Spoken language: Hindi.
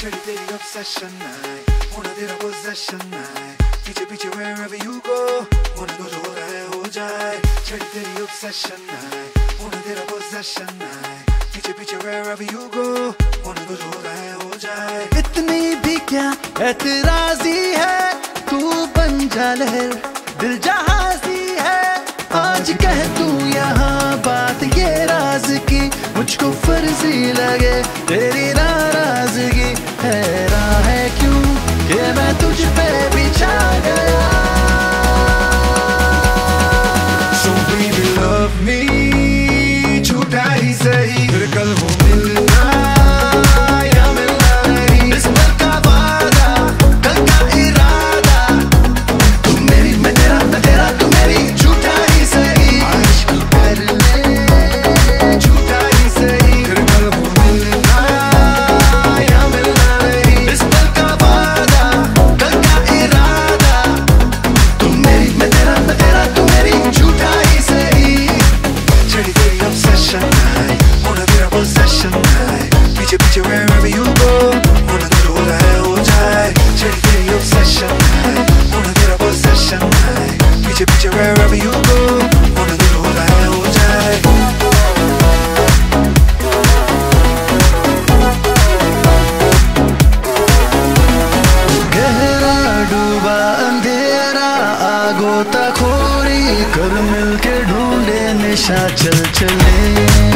चढ़ी तेरी obsession है, होना तेरा possession है, पीछे पीछे wherever you go, होने दो जो हो रहा है हो जाए। चढ़ी तेरी obsession है, होना तेरा possession है, पीछे पीछे wherever you go, होने दो जो हो रहा है हो जाए। इतनी भी क्या एतराजी है, तू बन जा लहर दिल जहाजी है। आज कह तू यहाँ बात ये राज की, मुझको फर्जी लगे तेरी नाराजगी। हैरान है क्यों कि मैं तुझ पे भी छा गया। So baby love me, झूठा ही सही, फिर कल हो मिलना या मिलना नहीं। इस पल का वादा, कल का इरादा, तू मेरी मैं तेरा तू मेरी। झूठा ही सही, इश्क कर ले झूठा ही सही, फिर कल हो मिलना या मिलना नहीं। इस पल का वादा, कल का इरादा, तू मेरी मैं तेरा तू मेरी। झूठा ही सही, चढ़ी तेरी obsession है, होना तेरा possession है, पीछे पीछे wherever you go, होना तो जो हो रहा है हो जाए। चढ़ी तेरी obsession है, होना तेरा possession है, पीछे पीछे wherever you go, होना तो जो हो रहा है हो जाए। गहरा डूबा अंधेरा, आगोता खोरी कर मिलके ढूंढे निशा, चल चले।